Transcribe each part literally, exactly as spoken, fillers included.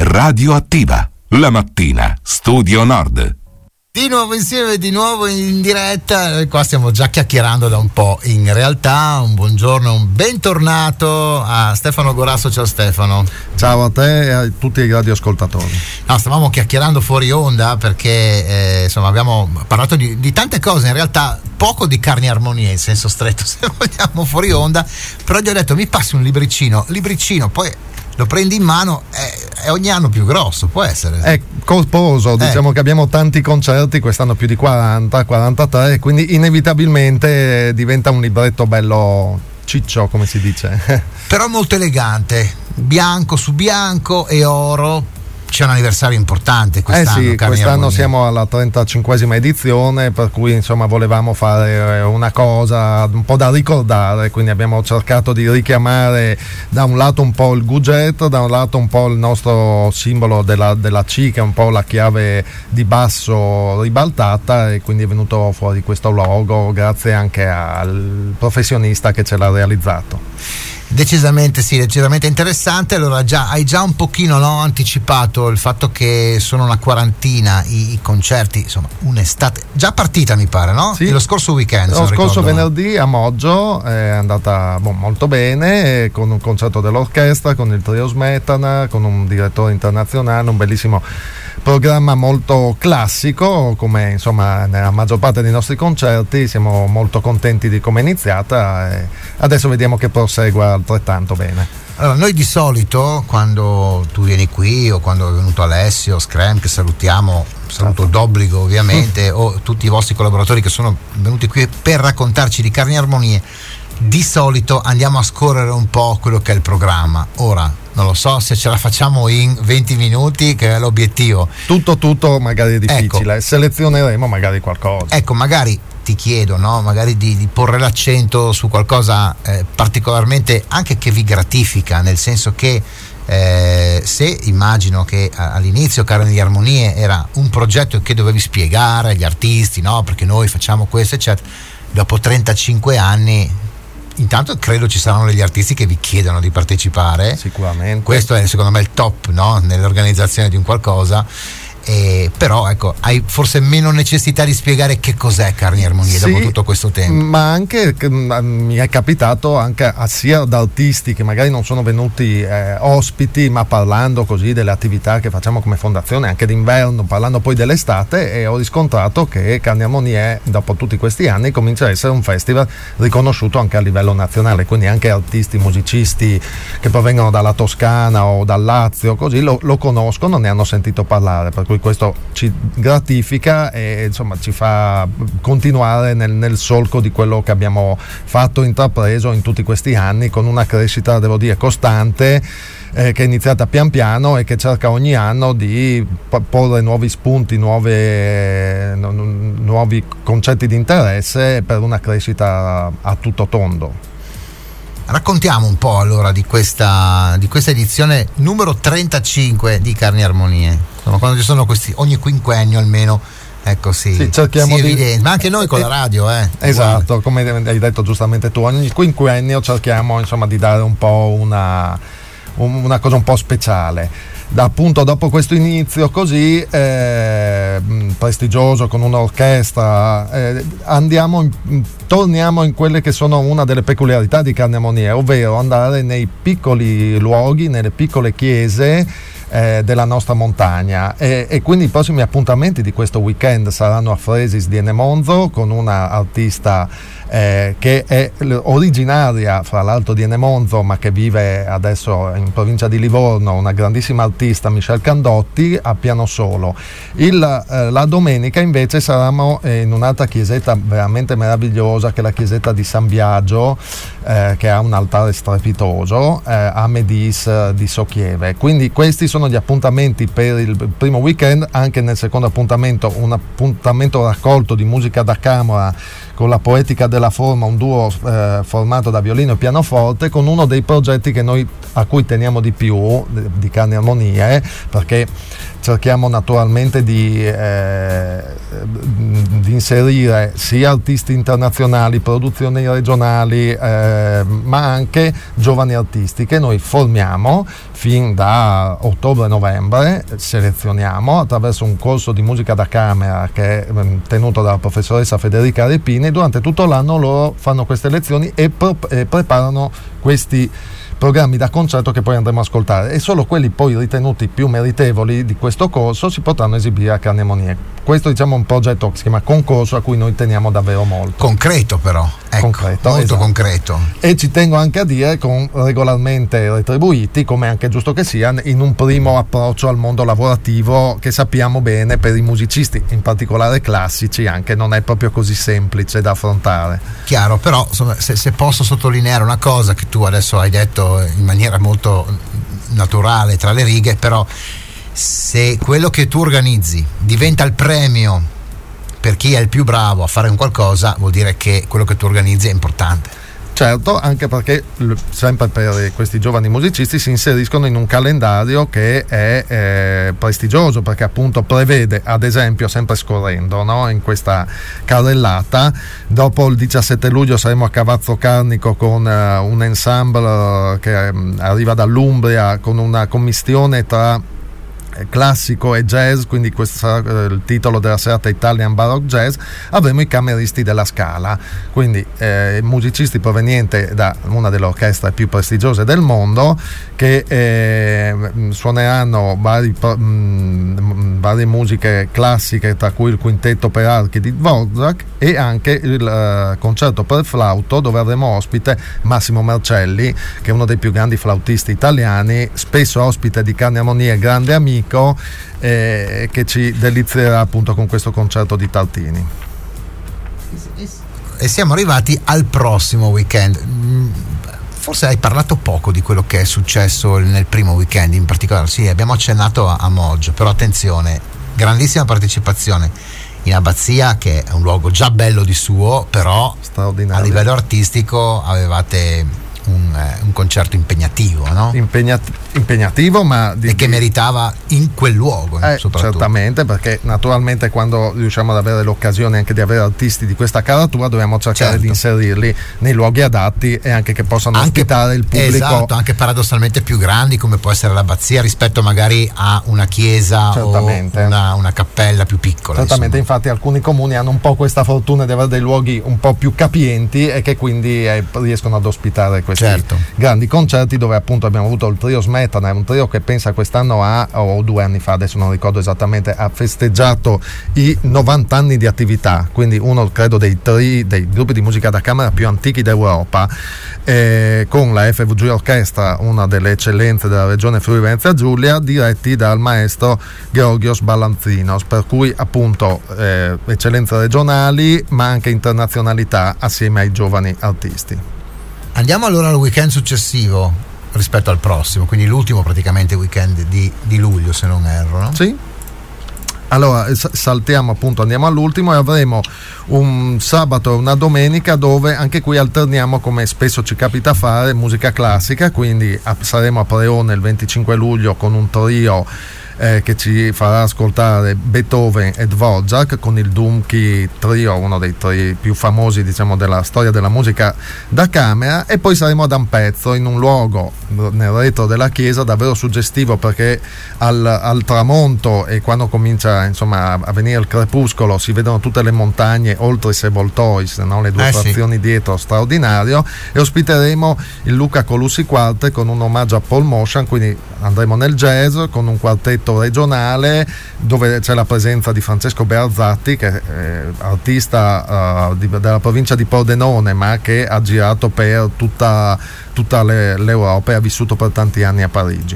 Radioattiva, la mattina, Studio Nord. Di nuovo insieme, di nuovo in diretta, qua stiamo già chiacchierando da un po'. In realtà un buongiorno, un bentornato a Stefano Gorasso. Ciao Stefano. Ciao a te e a tutti i radioascoltatori. No, stavamo chiacchierando fuori onda perché eh, insomma abbiamo parlato di, di tante cose, in realtà poco di Carni Armonie in senso stretto se vogliamo fuori onda, però gli ho detto mi passi un libricino, libricino, poi lo prendi in mano, è, è ogni anno più grosso, può essere? È corposo, eh. diciamo che abbiamo tanti concerti, quest'anno più di quaranta, quarantatré, quindi inevitabilmente diventa un libretto bello ciccio, come si dice. Però molto elegante, bianco su bianco e oro. C'è un anniversario importante quest'anno. Eh sì, Carni quest'anno Armonie. siamo alla trentacinquesima edizione, per cui insomma volevamo fare una cosa un po' da ricordare, quindi abbiamo cercato di richiamare da un lato un po' il Gugget, da un lato un po' il nostro simbolo della, della C, che è un po' la chiave di basso ribaltata, e quindi è venuto fuori questo logo grazie anche al professionista che ce l'ha realizzato. Decisamente sì, decisamente interessante. Allora già hai già un pochino no, anticipato il fatto che sono una quarantina i, i concerti, insomma un'estate già partita mi pare, no? Sì. Lo scorso weekend. Lo scorso ricordo, venerdì a Moggio è andata boh, molto bene, con un concerto dell'orchestra, con il trio Smetana, con un direttore internazionale, un bellissimo programma molto classico, come insomma nella maggior parte dei nostri concerti. Siamo molto contenti di come è iniziata e adesso vediamo che prosegua altrettanto bene. Allora, noi di solito quando tu vieni qui o quando è venuto Alessio Scram, che salutiamo, saluto d'obbligo ovviamente, o tutti i vostri collaboratori che sono venuti qui per raccontarci di Carni Armonie, di solito andiamo a scorrere un po' quello che è il programma. Ora non lo so se ce la facciamo in venti minuti, che è l'obiettivo. Tutto tutto magari è difficile, ecco. Selezioneremo magari qualcosa. Ecco, magari ti chiedo, no? Magari di, di porre l'accento su qualcosa eh, particolarmente anche che vi gratifica, nel senso che eh, se immagino che all'inizio Carni Armonie era un progetto che dovevi spiegare agli artisti, no? Perché noi facciamo questo eccetera, dopo trentacinque anni intanto credo ci saranno degli artisti che vi chiedono di partecipare. Sicuramente. Questo è secondo me il top, no? Nell'organizzazione di un qualcosa. Eh, però ecco, hai forse meno necessità di spiegare che cos'è Carni Armonie, sì, dopo tutto questo tempo. Ma anche mi è capitato anche a, sia da artisti che magari non sono venuti eh, ospiti, ma parlando così delle attività che facciamo come fondazione anche d'inverno, parlando poi dell'estate, e ho riscontrato che Carni Armonie dopo tutti questi anni comincia a essere un festival riconosciuto anche a livello nazionale, quindi anche artisti, musicisti che provengono dalla Toscana o dal Lazio così lo, lo conoscono, ne hanno sentito parlare, per cui questo ci gratifica e insomma ci fa continuare nel, nel solco di quello che abbiamo fatto, intrapreso in tutti questi anni, con una crescita devo dire costante, eh, che è iniziata pian piano e che cerca ogni anno di porre nuovi spunti, nuove, nu- nuovi concetti di interesse per una crescita a tutto tondo. Raccontiamo un po' allora di questa, di questa edizione numero trentacinque di Carni Armonie. Insomma, quando ci sono questi, ogni quinquennio almeno, ecco sì, sì cerchiamo si di... evidente, ma anche noi con la radio, eh. Esatto, come hai detto giustamente tu, ogni quinquennio cerchiamo insomma di dare un po' una, una cosa un po' speciale. Da appunto dopo questo inizio così eh, prestigioso con un'orchestra eh, andiamo in, torniamo in quelle che sono una delle peculiarità di Carni Armonie, ovvero andare nei piccoli luoghi, nelle piccole chiese eh, della nostra montagna, e, e quindi i prossimi appuntamenti di questo weekend saranno a Fresis di Enemonzo con una artista eh, che è originaria fra l'altro di Enemonzo ma che vive adesso in provincia di Livorno, una grandissima artista, Michelle Candotti, a piano solo. Il, eh, la domenica invece saremo in un'altra chiesetta veramente meravigliosa, che è la chiesetta di San Biagio, eh, che ha un altare strepitoso, eh, a Medis di Socchieve. Quindi questi sono gli appuntamenti per il primo weekend. Anche nel secondo appuntamento un appuntamento raccolto di musica da camera con la Poetica della Forma, un duo eh, formato da violino e pianoforte, con uno dei progetti che noi a cui teniamo di più di Carni Armonie, perché cerchiamo naturalmente di, eh, di inserire sia artisti internazionali, produzioni regionali, eh, ma anche giovani artisti che noi formiamo fin da ottobre-novembre, selezioniamo attraverso un corso di musica da camera che è tenuto dalla professoressa Federica Repini. Durante tutto l'anno loro fanno queste lezioni e, pro- e preparano questi programmi da concerto che poi andremo a ascoltare, e solo quelli poi ritenuti più meritevoli di questo corso si potranno esibire a Carni e Monie. Questo, diciamo, è un progetto che si chiama concorso a cui noi teniamo davvero molto. Concreto però, ecco, concreto, molto esatto. concreto. E ci tengo anche a dire con regolarmente retribuiti, come è anche giusto che sia, in un primo approccio al mondo lavorativo che sappiamo bene per i musicisti, in particolare classici, anche non è proprio così semplice da affrontare. Chiaro, però insomma, se, se posso sottolineare una cosa che tu adesso hai detto in maniera molto naturale tra le righe, però se quello che tu organizzi diventa il premio per chi è il più bravo a fare un qualcosa, vuol dire che quello che tu organizzi è importante. Certo, anche perché sempre per questi giovani musicisti si inseriscono in un calendario che è eh, prestigioso, perché appunto prevede, ad esempio, sempre scorrendo, no, in questa carrellata, dopo il diciassette luglio saremo a Cavazzo Carnico con uh, un ensemble che um, arriva dall'Umbria con una commistione tra classico e jazz, quindi questo sarà il titolo della serata, Italian Baroque Jazz. Avremo i Cameristi della Scala, quindi eh, musicisti provenienti da una delle orchestre più prestigiose del mondo, che eh, suoneranno vari, mh, varie musiche classiche, tra cui il quintetto per archi di Dvorak e anche il uh, concerto per flauto, dove avremo ospite Massimo Marcelli, che è uno dei più grandi flautisti italiani, spesso ospite di Carni e Monie, grande amico, eh, che ci delizierà appunto con questo concerto di Tartini. E siamo arrivati al prossimo weekend. Forse hai parlato poco di quello che è successo nel primo weekend, in particolare sì, abbiamo accennato a, a Moggio, però attenzione, grandissima partecipazione in Abbazia, che è un luogo già bello di suo, però a livello artistico avevate Un, eh, un concerto impegnativo, no? Impegnat- impegnativo, ma di, e che di... meritava in quel luogo, eh, soprattutto. Certamente, perché naturalmente quando riusciamo ad avere l'occasione anche di avere artisti di questa caratura dobbiamo cercare certo. di inserirli nei luoghi adatti e anche che possano anche, ospitare il pubblico. Esatto, anche paradossalmente più grandi, come può essere l'Abbazia, rispetto magari a una chiesa certamente. o una, una cappella più piccola. Certamente, insomma. Infatti alcuni comuni hanno un po' questa fortuna di avere dei luoghi un po' più capienti e che quindi eh, riescono ad ospitare questi certo. grandi concerti, dove appunto abbiamo avuto il trio Smetana, è un trio che pensa quest'anno ha, o due anni fa, adesso non ricordo esattamente, ha festeggiato i novanta anni di attività, quindi uno credo dei tri, dei gruppi di musica da camera più antichi d'Europa, eh, con la F V G Orchestra, una delle eccellenze della regione Friuli Venezia Giulia, diretti dal maestro Georgios Balanzinos, per cui appunto eh, eccellenze regionali ma anche internazionalità assieme ai giovani artisti. Andiamo allora al weekend successivo rispetto al prossimo, quindi l'ultimo praticamente weekend di, di luglio, se non erro, no? Sì. Allora saltiamo appunto, andiamo all'ultimo e avremo un sabato e una domenica dove anche qui alterniamo, come spesso ci capita fare, musica classica, quindi saremo a Preone il venticinque luglio con un trio Eh, che ci farà ascoltare Beethoven e Dvorak con il Dumki Trio, uno dei tre più famosi, diciamo, della storia della musica da camera, e poi saremo ad Ampezzo, in un luogo nel retro della chiesa davvero suggestivo, perché al, al tramonto e quando comincia insomma a venire il crepuscolo si vedono tutte le montagne oltre i Sevoltois, no? Le due eh frazioni sì. dietro, straordinario, e ospiteremo il Luca Colussi Quartet con un omaggio a Paul Motian, quindi andremo nel jazz con un quartetto regionale dove c'è la presenza di Francesco Bearzatti, che è artista uh, di, della provincia di Pordenone, ma che ha girato per tutta, tutta le, l'Europa e ha vissuto per tanti anni a Parigi.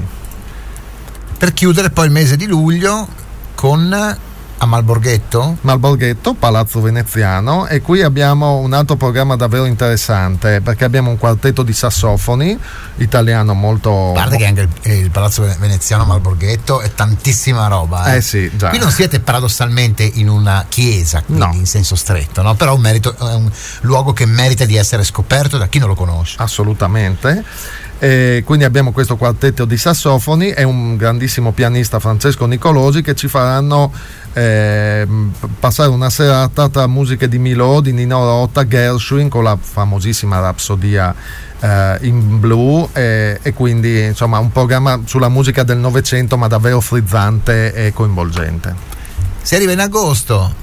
Per chiudere poi il mese di luglio con a Malborghetto? Malborghetto, Palazzo Veneziano, e qui abbiamo un altro programma davvero interessante, perché abbiamo un quartetto di sassofoni italiano molto... A parte che anche il, il Palazzo Veneziano a Malborghetto è tantissima roba. Eh, eh sì, già. Qui non siete paradossalmente in una chiesa, quindi no. in senso stretto, no? Però un merito, è un luogo che merita di essere scoperto da chi non lo conosce. Assolutamente. E quindi abbiamo questo quartetto di sassofoni e un grandissimo pianista, Francesco Nicolosi, che ci faranno eh, passare una serata tra musiche di Milhaud, di Nino Rota, Gershwin, con la famosissima Rapsodia eh, in blu, e, e quindi insomma un programma sulla musica del Novecento, ma davvero frizzante e coinvolgente. Si arriva in agosto.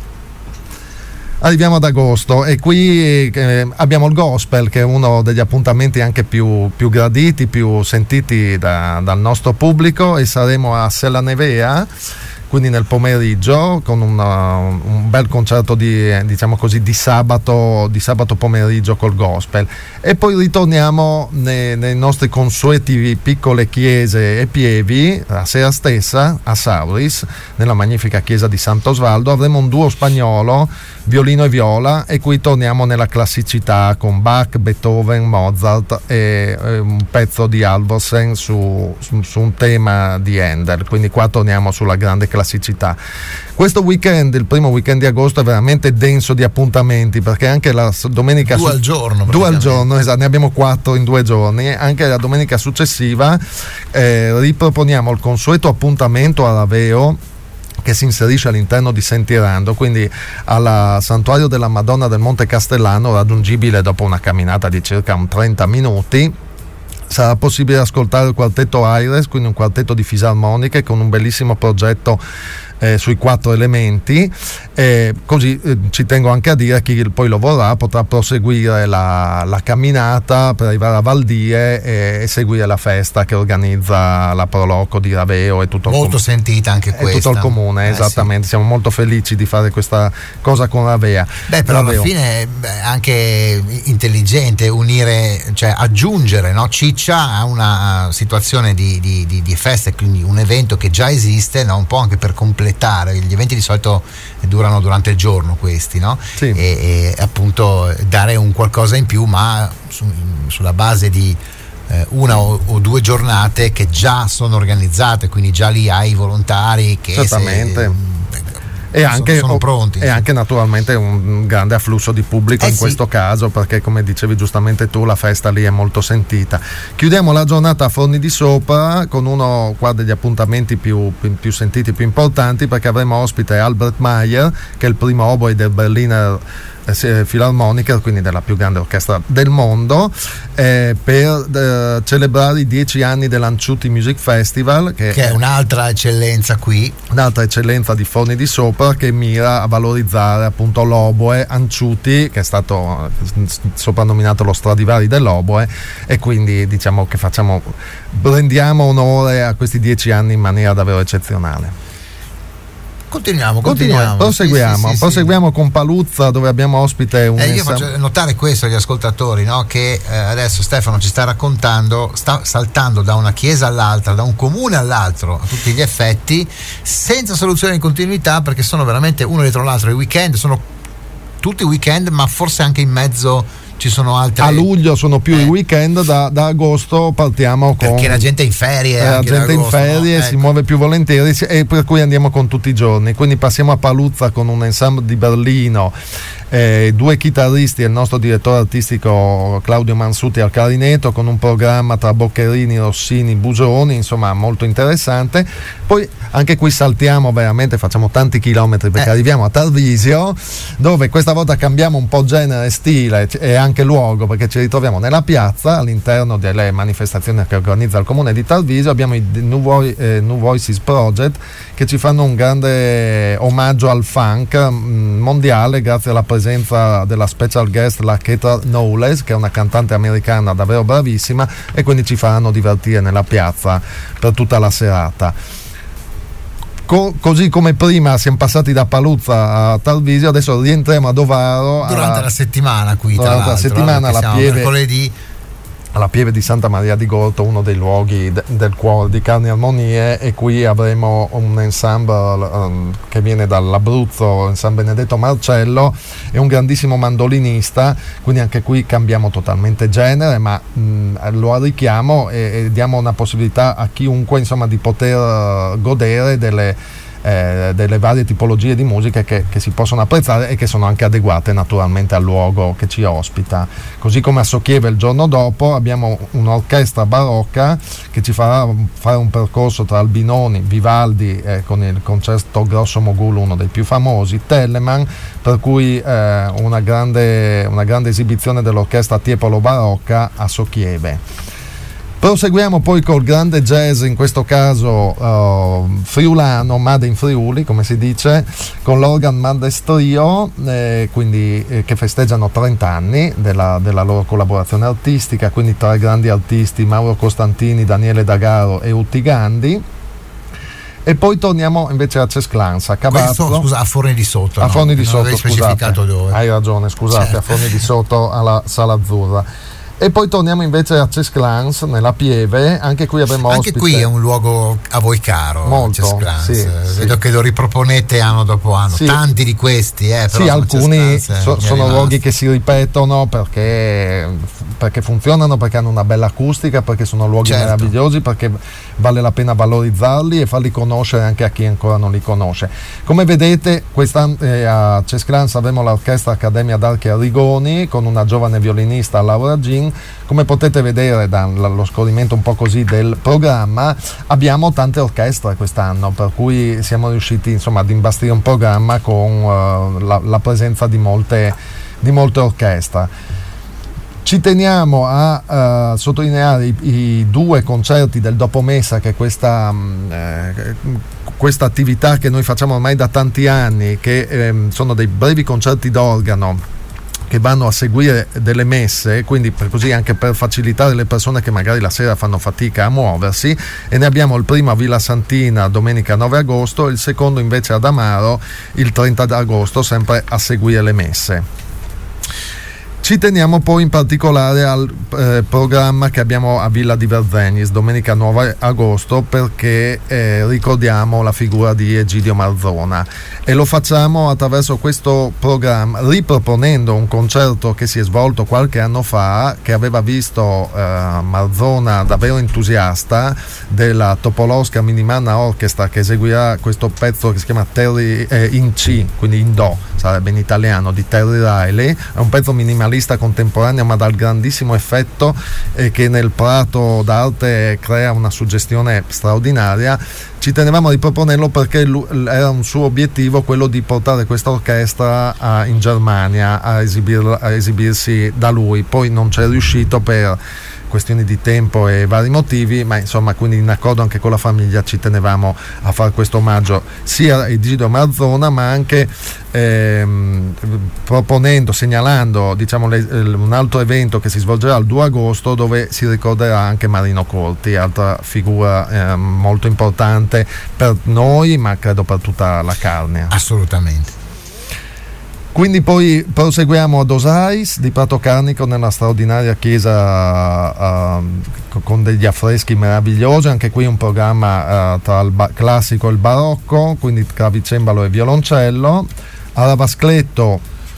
Arriviamo ad agosto e qui eh, abbiamo il gospel, che è uno degli appuntamenti anche più, più graditi, più sentiti da, dal nostro pubblico, e saremo a Sella Nevea, quindi nel pomeriggio, con una, un bel concerto di, diciamo così, di sabato, di sabato pomeriggio col gospel, e poi ritorniamo nei, nei nostri consueti piccole chiese e pievi. La sera stessa a Sauris, nella magnifica chiesa di Sant'Osvaldo, avremo un duo spagnolo, violino e viola, e qui torniamo nella classicità con Bach, Beethoven, Mozart e, e un pezzo di Alvorsen su, su, su un tema di Handel, quindi qua torniamo sulla grande classicità. Questo weekend, il primo weekend di agosto, è veramente denso di appuntamenti, perché anche la domenica due su- al giorno due al giorno, esatto, ne abbiamo quattro in due giorni. Anche la domenica successiva eh, riproponiamo il consueto appuntamento a Raveo, che si inserisce all'interno di Sentirando, quindi al Santuario della Madonna del Monte Castellano, raggiungibile dopo una camminata di circa un trenta minuti. Sarà possibile ascoltare il quartetto Aires, quindi un quartetto di fisarmoniche con un bellissimo progetto eh, sui quattro elementi, e così eh, ci tengo anche a dire, chi poi lo vorrà potrà proseguire la, la camminata per arrivare a Valdie e, e seguire la festa che organizza la Proloco di Raveo e tutto il molto com- sentita anche questa, tutto il comune, eh, esattamente, sì. Siamo molto felici di fare questa cosa con Ravea. Beh, però Raveo. alla fine è anche intelligente unire, cioè aggiungere, no, ciccia a una situazione di, di, di, di festa, quindi un evento che già esiste, no, un po' anche per completare. Gli eventi di solito durano durante il giorno questi, no? Sì. E, e appunto dare un qualcosa in più, ma su, sulla base di eh, una o, o due giornate che già sono organizzate, quindi già lì hai i volontari che certamente se, e anche, sono pronti, e anche naturalmente un grande afflusso di pubblico, eh in sì. questo caso, perché come dicevi giustamente tu, la festa lì è molto sentita. Chiudiamo la giornata a Forni di Sopra con uno qua degli appuntamenti più, più, più sentiti, più importanti, perché avremo ospite Albert Mayer, che è il primo oboe del Berliner Philharmoniker, quindi della più grande orchestra del mondo, eh, per eh, celebrare i dieci anni dell'Anciuti Music Festival, che, che è un'altra eccellenza qui, un'altra eccellenza di Forni di Sopra, che mira a valorizzare appunto l'oboe Anciuti, che è stato soprannominato lo Stradivari dell'oboe, e quindi diciamo che facciamo rendiamo onore a questi dieci anni in maniera davvero eccezionale. Continuiamo, continuiamo. Proseguiamo, sì, sì, sì, proseguiamo sì. con Paluzza, dove abbiamo ospite un eh, io ensam- faccio notare questo agli ascoltatori, no? Che eh, adesso Stefano ci sta raccontando, sta saltando da una chiesa all'altra, da un comune all'altro, a tutti gli effetti, senza soluzione di continuità, perché sono veramente uno dietro l'altro. I weekend sono tutti weekend, ma forse anche in mezzo ci sono altre. A luglio sono più eh. i weekend, da, da agosto partiamo con. Perché la gente è in ferie. Eh, la anche gente agosto, in ferie no? si ecco. muove più volentieri, e per cui andiamo con tutti i giorni. Quindi passiamo a Paluzza con un ensemble di Berlino. Eh, due chitarristi e il nostro direttore artistico Claudio Mansuti al clarinetto, con un programma tra Boccherini, Rossini, Busoni, insomma molto interessante. Poi anche qui saltiamo veramente, facciamo tanti chilometri perché eh. arriviamo a Tarvisio, dove questa volta cambiamo un po' genere, stile e anche luogo, perché ci ritroviamo nella piazza all'interno delle manifestazioni che organizza il comune di Tarvisio. Abbiamo i New, Vo- eh, New Voices Project, che ci fanno un grande omaggio al funk mh, mondiale, grazie alla presenza della special guest, la Ketra Knowles, che è una cantante americana davvero bravissima, e quindi ci faranno divertire nella piazza per tutta la serata. Co- così come prima siamo passati da Paluzza a Tarvisio, adesso rientriamo a Dovaro durante a, la settimana qui, tra durante la l'altro, settimana no? la Siamo pieve mercoledì alla Pieve di Santa Maria di Gorto, uno dei luoghi de- del cuore di Carni Armonie, e qui avremo un ensemble um, che viene dall'Abruzzo, San Benedetto Marcello, è un grandissimo mandolinista, quindi anche qui cambiamo totalmente genere, ma mh, lo arricchiamo e, e diamo una possibilità a chiunque, insomma, di poter uh, godere delle eh, delle varie tipologie di musiche che, che si possono apprezzare e che sono anche adeguate naturalmente al luogo che ci ospita. Così come a Sochieve il giorno dopo abbiamo un'orchestra barocca che ci farà fare un percorso tra Albinoni, Vivaldi, eh, con il concerto Grosso Mogul, uno dei più famosi, Telemann, per cui eh, una, grande, una grande esibizione dell'orchestra Tiepolo barocca a Sochieve. Proseguiamo poi col grande jazz, in questo caso uh, friulano, Made in Friuli, come si dice, con l'Organ Madres Trio, eh, quindi, eh, che festeggiano trenta anni della, della loro collaborazione artistica, quindi tre grandi artisti, Mauro Costantini, Daniele D'Agaro e Utti Gandi. E poi torniamo invece a Cesclans, a Cavazzro. Questo, scusa, a Forni di Sotto. A no? Forni di non Sotto, scusate. Dove. Hai ragione, scusate, certo. A Forni di Sotto alla Sala Azzurra. E poi torniamo invece a Cesclans, nella Pieve, anche qui avremo anche ospite. Qui è un luogo a voi caro, molto, Cesclans. sì, vedo sì. che lo riproponete anno dopo anno, sì. Tanti di questi, eh, però sì, alcuni Cesclans, so, sono luoghi che si ripetono perché, perché funzionano, perché hanno una bella acustica, perché sono luoghi certo. meravigliosi, perché vale la pena valorizzarli e farli conoscere anche a chi ancora non li conosce. Come vedete, quest'anno eh, a Cesclans avremo l'orchestra Accademia d'Archi Arrigoni con una giovane violinista, Laura Gin. Come potete vedere dallo scorrimento un po' così del programma, abbiamo tante orchestre quest'anno, per cui siamo riusciti insomma ad imbastire un programma con uh, la, la presenza di molte, di molte orchestre. Ci teniamo a uh, sottolineare i, i due concerti del dopomessa, che è questa, eh, questa attività che noi facciamo ormai da tanti anni, che eh, sono dei brevi concerti d'organo che vanno a seguire delle messe, quindi per così anche per facilitare le persone che magari la sera fanno fatica a muoversi. E ne abbiamo il primo a Villa Santina domenica nove agosto, il secondo invece ad Amaro il trenta agosto, sempre a seguire le messe. Ci teniamo poi in particolare al eh, programma che abbiamo a Villa di Verzenis domenica nove agosto, perché eh, ricordiamo la figura di Egidio Marzona, e lo facciamo attraverso questo programma, riproponendo un concerto che si è svolto qualche anno fa, che aveva visto eh, Marzona davvero entusiasta della Topolowska Minimanna Orchestra, che eseguirà questo pezzo che si chiama Terry, eh, in C, quindi in Do, sarebbe in italiano, di Terry Riley. È un pezzo minimalista contemporaneo ma dal grandissimo effetto, e che nel prato d'arte crea una suggestione straordinaria. Ci tenevamo a riproponerlo perché era un suo obiettivo quello di portare questa orchestra a, in Germania a, esibir, a esibirsi da lui. Poi non c'è riuscito per questioni di tempo e vari motivi, ma insomma, quindi in accordo anche con la famiglia ci tenevamo a fare questo omaggio sia a Egidio Marzona, ma anche ehm, proponendo, segnalando diciamo le, un altro evento che si svolgerà il due agosto, dove si ricorderà anche Marino Corti, altra figura eh, molto importante per noi, ma credo per tutta la Carnia. Assolutamente. Quindi poi proseguiamo ad Osais di Prato Carnico, nella straordinaria chiesa uh, con degli affreschi meravigliosi, anche qui un programma uh, tra il ba- classico e il barocco, quindi clavicembalo e violoncello. A Ravascletto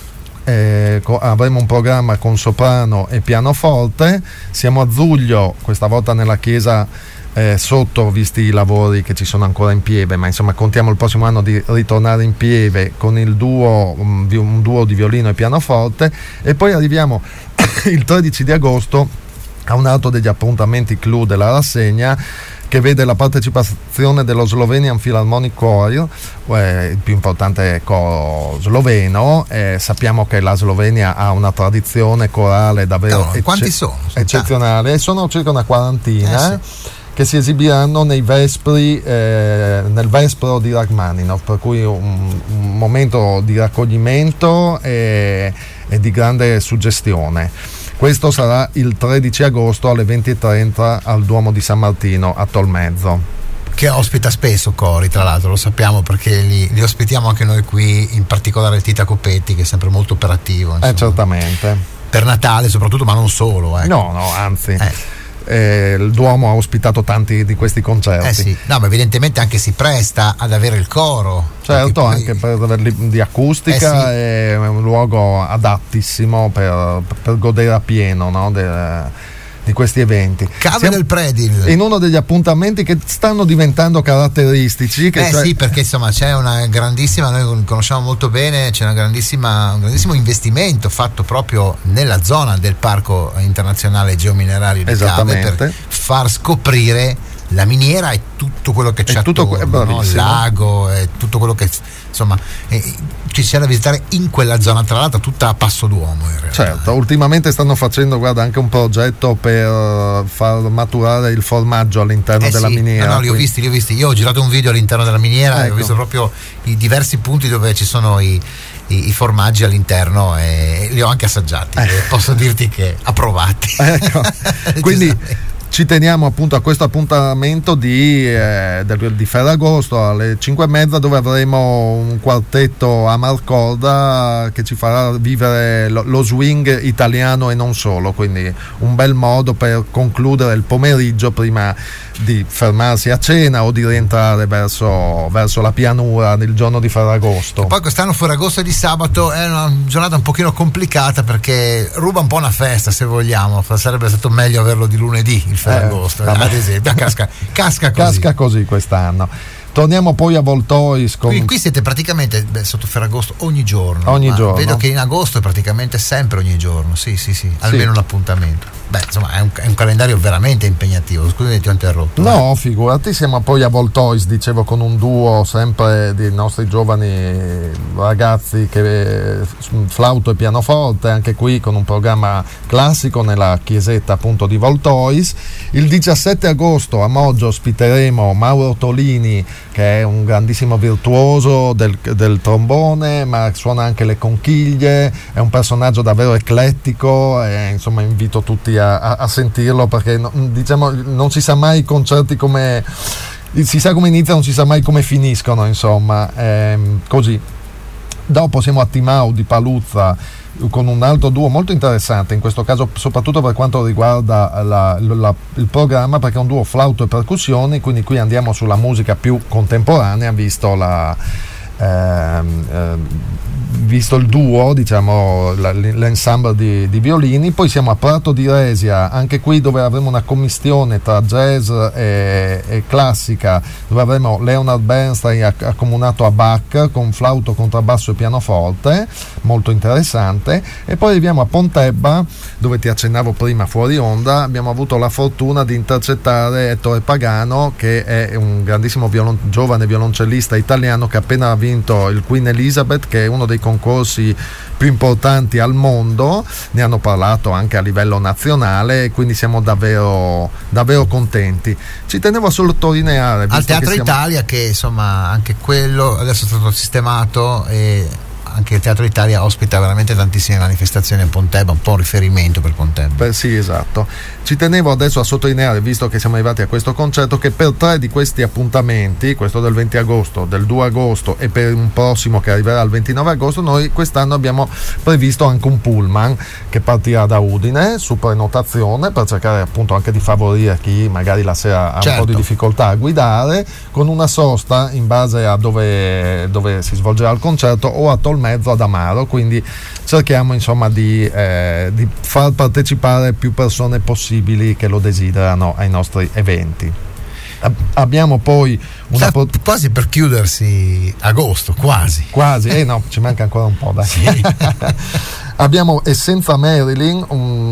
eh, co- avremo un programma con soprano e pianoforte. Siamo a Zuglio, questa volta nella chiesa Eh, sotto, visti i lavori che ci sono ancora in Pieve, ma insomma contiamo il prossimo anno di ritornare in Pieve con il duo, un, un duo di violino e pianoforte. E poi arriviamo il tredici di agosto a un altro degli appuntamenti clou della rassegna, che vede la partecipazione dello Slovenian Philharmonic Choir, eh, il più importante coro sloveno. Eh, sappiamo che la Slovenia ha una tradizione corale davvero no, quanti sono? eccezionale, sono circa una quarantina. Eh, sì. Che si esibiranno nei vespri, eh, nel vespro di Rachmaninov, per cui un, un momento di raccoglimento e, e di grande suggestione. Questo sarà il tredici agosto alle venti e trenta al Duomo di San Martino a Tolmezzo, che ospita spesso cori, tra l'altro lo sappiamo perché li, li ospitiamo anche noi qui, in particolare il Tita Copetti, che è sempre molto operativo, eh, certamente per Natale soprattutto, ma non solo, ecco. no no anzi eh. Eh, il Duomo ha ospitato tanti di questi concerti. Eh sì, no, ma evidentemente anche si presta ad avere il coro. Certo, poi... anche per averli di acustica, eh sì. È un luogo adattissimo per, per godere a pieno, no? De, di questi eventi. Cave Siamo del Predil. in uno degli appuntamenti che stanno diventando caratteristici. Che eh cioè... sì, perché insomma c'è una grandissima, noi conosciamo molto bene, c'è una grandissima, un grandissimo investimento fatto proprio nella zona del Parco Internazionale Geominerario di Cave per far scoprire la miniera e tutto quello che c'è attorno, no? Il lago e tutto quello che insomma eh, ci c'è da visitare in quella zona, tra l'altro tutta a passo d'uomo in realtà. Certo, ultimamente stanno facendo, guarda, anche un progetto per far maturare il formaggio all'interno eh della sì, miniera. No, no, li ho visti, li ho visti. Io ho girato un video all'interno della miniera, ecco. E ho visto proprio i diversi punti dove ci sono i I, i formaggi all'interno e li ho anche assaggiati, eh. Posso dirti che approvati. Ecco. Quindi ci teniamo appunto a questo appuntamento di, eh, del, di Ferragosto alle cinque e mezza, dove avremo un quartetto a Marcorda che ci farà vivere lo, lo swing italiano e non solo, quindi un bel modo per concludere il pomeriggio prima di fermarsi a cena o di rientrare verso, verso la pianura nel giorno di Ferragosto. E poi quest'anno Ferragosto di sabato è una giornata un pochino complicata perché ruba un po' una festa, se vogliamo. Sarebbe stato meglio averlo di lunedì il Ferragosto, eh, ad esempio. Casca, casca così. Casca così quest'anno. Torniamo poi a Voltois. Con... Qui, qui siete praticamente beh, sotto Ferragosto ogni giorno. Ogni giorno. Vedo che in agosto è praticamente sempre ogni giorno. Sì, sì, sì, almeno sì. Un appuntamento. Beh, insomma, è un, è un calendario veramente impegnativo. Scusami, ti ho interrotto. No, eh. Figurati, siamo poi a Voltois, dicevo, con un duo sempre dei nostri giovani ragazzi che flauto e pianoforte, anche qui con un programma classico nella chiesetta appunto di Voltois. Il diciassette agosto a Moggio ospiteremo Mauro Tolini, che è un grandissimo virtuoso del, del trombone, ma suona anche le conchiglie, è un personaggio davvero eclettico e insomma invito tutti a, a, a sentirlo, perché no, diciamo non si sa mai i concerti come si sa come iniziano, non si sa mai come finiscono, insomma, ehm, così. Dopo siamo a Timau di Paluzza con un altro duo molto interessante, in questo caso soprattutto per quanto riguarda la, la, il programma, perché è un duo flauto e percussioni, quindi qui andiamo sulla musica più contemporanea, visto la ehm, ehm, visto il duo, diciamo l'ensemble di, di violini. Poi siamo a Prato di Resia, anche qui dove avremo una commistione tra jazz e, e classica, dove avremo Leonard Bernstein accomunato a Bach con flauto, contrabbasso e pianoforte, molto interessante. E poi arriviamo a Pontebba, dove ti accennavo prima fuori onda, abbiamo avuto la fortuna di intercettare Ettore Pagano, che è un grandissimo violon- giovane violoncellista italiano che ha appena vinto il Queen Elizabeth, che è uno dei concorsi più importanti al mondo. Ne hanno parlato anche a livello nazionale, quindi siamo davvero davvero contenti. Ci tenevo a sottolineare al Teatro che siamo... Italia, che insomma anche quello adesso è stato sistemato e anche il Teatro Italia ospita veramente tantissime manifestazioni a Pontebba, un po' un riferimento per Pontebba. Beh, sì, esatto. Ci tenevo adesso a sottolineare, visto che siamo arrivati a questo concerto, che per tre di questi appuntamenti, questo del venti agosto, del due agosto e per un prossimo che arriverà il ventinove agosto, noi quest'anno abbiamo previsto anche un pullman che partirà da Udine su prenotazione, per cercare appunto anche di favorire chi magari la sera ha certo. un po' di difficoltà a guidare, con una sosta in base a dove, dove si svolgerà il concerto, o a Tolmezzo ad Amaro, quindi cerchiamo insomma di, eh, di far partecipare più persone possibili che lo desiderano ai nostri eventi. Ab- abbiamo poi una po- quasi per chiudersi agosto, quasi quasi, eh no, ci manca ancora un po', dai. Sì. Abbiamo Essenza Marilyn,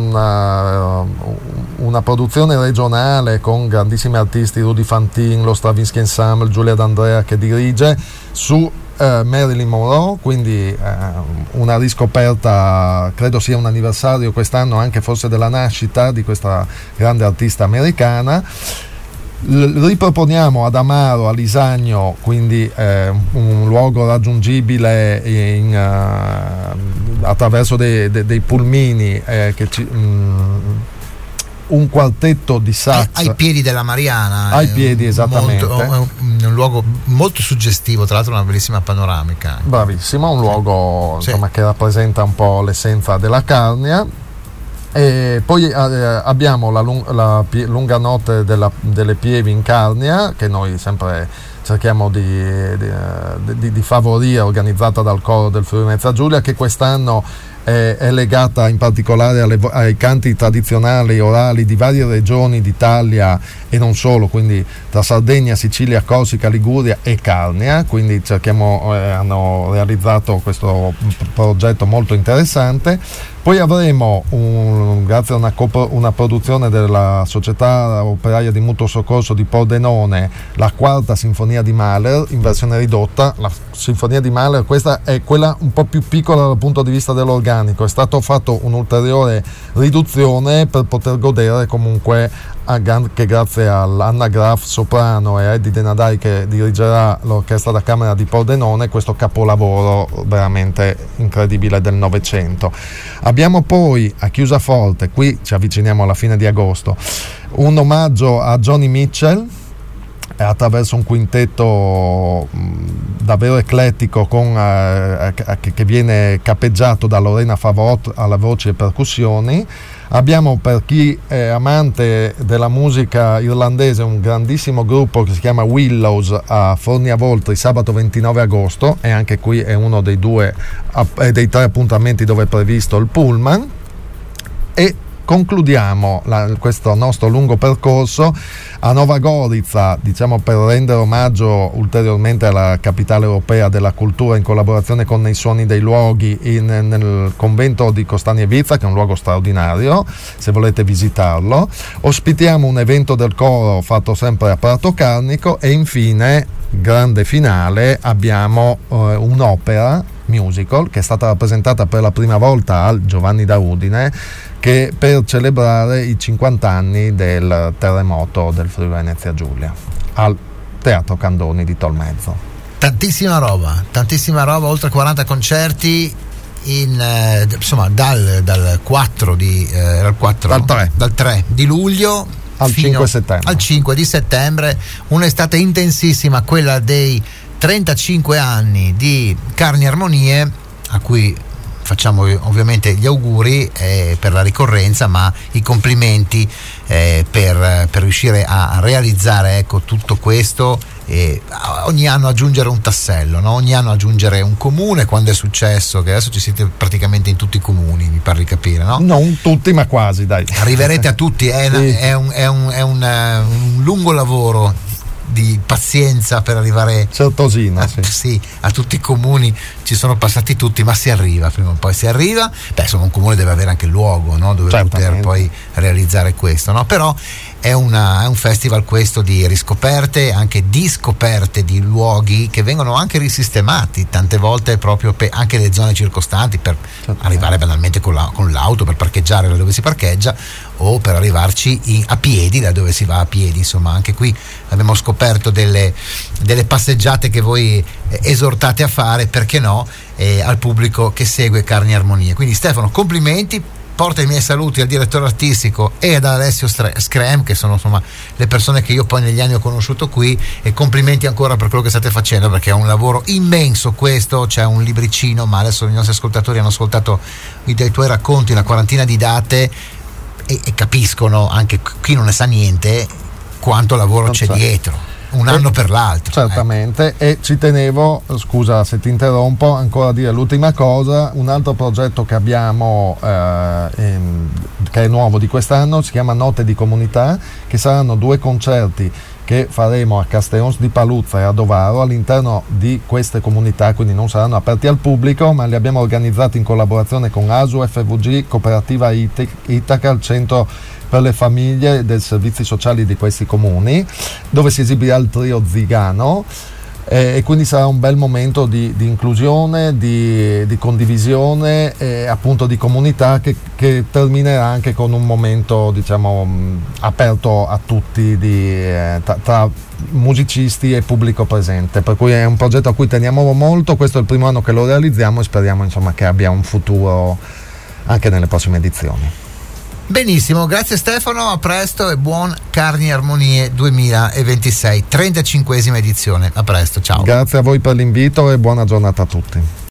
una, una produzione regionale con grandissimi artisti, Rudy Fantin, lo Stravinsky Ensemble, Giulia D'Andrea che dirige, su Uh, Marilyn Monroe, quindi uh, una riscoperta, credo sia un anniversario quest'anno anche forse della nascita di questa grande artista americana. L- riproponiamo ad Amaro, a Lisagno, quindi eh, un luogo raggiungibile in, uh, attraverso dei, dei, dei pulmini eh, che ci, mm, un quartetto di sax ai, ai piedi della Mariana, ai piedi esattamente, molto, è un, un luogo molto suggestivo, tra l'altro una bellissima panoramica, bravissimo, un luogo sì. insomma, che rappresenta un po' l'essenza della Carnia. E poi eh, abbiamo la, lung- la pie- lunga notte della, delle Pievi in Carnia, che noi sempre cerchiamo di, di, di, di favorire, organizzata dal coro del Friuli Venezia Giulia, che quest'anno è, è legata in particolare alle, ai canti tradizionali orali di varie regioni d'Italia e non solo, quindi tra Sardegna, Sicilia, Corsica, Liguria e Carnia, quindi cerchiamo, eh, hanno realizzato questo progetto molto interessante. Poi avremo, un, grazie a una, una produzione della Società Operaia di Mutuo Soccorso di Pordenone, la quarta Sinfonia di Mahler in versione ridotta. La Sinfonia di Mahler, questa è quella un po' più piccola dal punto di vista dell'organico, è stato fatto un'ulteriore riduzione per poter godere comunque, anche grazie all'Anna Graf soprano e a Eddie Denadai che dirigerà l'orchestra da camera di Pordenone, questo capolavoro veramente incredibile del Novecento. Abbiamo poi a chiusa forte, qui ci avviciniamo alla fine di agosto, un omaggio a Joni Mitchell attraverso un quintetto davvero eclettico con, eh, che viene capeggiato da Lorena Favot alla voce e percussioni. Abbiamo, per chi è amante della musica irlandese, un grandissimo gruppo che si chiama Willows a Forni a Voltri sabato ventinove agosto, e anche qui è uno dei due dei tre appuntamenti dove è previsto il pullman. E concludiamo la, questo nostro lungo percorso a Nova Gorica, diciamo, per rendere omaggio ulteriormente alla capitale europea della cultura, in collaborazione con Nei Suoni dei Luoghi, in, nel convento di Costanievica, che è un luogo straordinario se volete visitarlo. Ospitiamo un evento del coro fatto sempre a Prato Carnico, e infine, grande finale, abbiamo eh, un'opera musical che è stata rappresentata per la prima volta al Giovanni da Udine, che per celebrare i cinquanta anni del terremoto del Friuli Venezia Giulia, al Teatro Candoni di Tolmezzo. Tantissima roba, tantissima roba, oltre quaranta concerti in, eh, insomma dal, dal quattro di eh, dal, quattro, dal, tre. dal tre di luglio al cinque settembre. Al cinque di settembre, un'estate intensissima, quella dei trentacinque anni di Carni Armonie, a cui facciamo ovviamente gli auguri eh, per la ricorrenza, ma i complimenti eh, per, per riuscire a realizzare, ecco, tutto questo, e ogni anno aggiungere un tassello, no? Ogni anno aggiungere un comune, quando è successo, che adesso ci siete praticamente in tutti i comuni, mi pare di capire, no? Non tutti, ma quasi, dai. Arriverete a tutti, è, sì. una, è, un, è, un, è un, un lungo lavoro di pazienza per arrivare certosina, a, sì. sì, a tutti i comuni. Ci sono passati tutti, ma si arriva, prima o poi si arriva. Beh, insomma, un comune deve avere anche il luogo, no? Dove Certamente. poter poi realizzare questo, no? Però è, una, è un festival questo di riscoperte, anche di scoperte di luoghi che vengono anche risistemati tante volte, proprio per anche le zone circostanti, per Certamente. arrivare banalmente con, la, con l'auto, per parcheggiare da dove si parcheggia, o per arrivarci in, a piedi da dove si va a piedi. Insomma, anche qui abbiamo scoperto delle, delle passeggiate che voi esortate a fare, perché no, eh, al pubblico che segue Carni Armonie. Quindi Stefano, complimenti, porta i miei saluti al direttore artistico e ad Alessio Screm, che sono insomma le persone che io poi negli anni ho conosciuto qui, e complimenti ancora per quello che state facendo, perché è un lavoro immenso questo. C'è un libricino, ma adesso i nostri ascoltatori hanno ascoltato i tuoi racconti, una quarantina di date, e, e capiscono, anche chi non ne sa niente, quanto lavoro non c'è so. dietro, un anno per l'altro. Certamente, eh. E ci tenevo, scusa se ti interrompo, ancora a dire l'ultima cosa. Un altro progetto che abbiamo, eh, ehm, che è nuovo di quest'anno, si chiama Notte di Comunità, che saranno due concerti che faremo a Castellons di Paluzza e a Dovaro all'interno di queste comunità, quindi non saranno aperti al pubblico, ma li abbiamo organizzati in collaborazione con A S U, F V G, Cooperativa Itaca, il centro per le famiglie dei servizi sociali di questi comuni, dove si esibirà il trio Zigano, eh, e quindi sarà un bel momento di, di inclusione, di, di condivisione e appunto di comunità, che, che terminerà anche con un momento, diciamo, aperto a tutti, di, eh, tra, tra musicisti e pubblico presente, per cui è un progetto a cui teniamo molto. Questo è il primo anno che lo realizziamo e speriamo, insomma, che abbia un futuro anche nelle prossime edizioni. Benissimo, grazie Stefano, a presto e buon Carni Armonie duemilaventisei, trentacinquesima edizione. A presto, ciao. Grazie a voi per l'invito e buona giornata a tutti.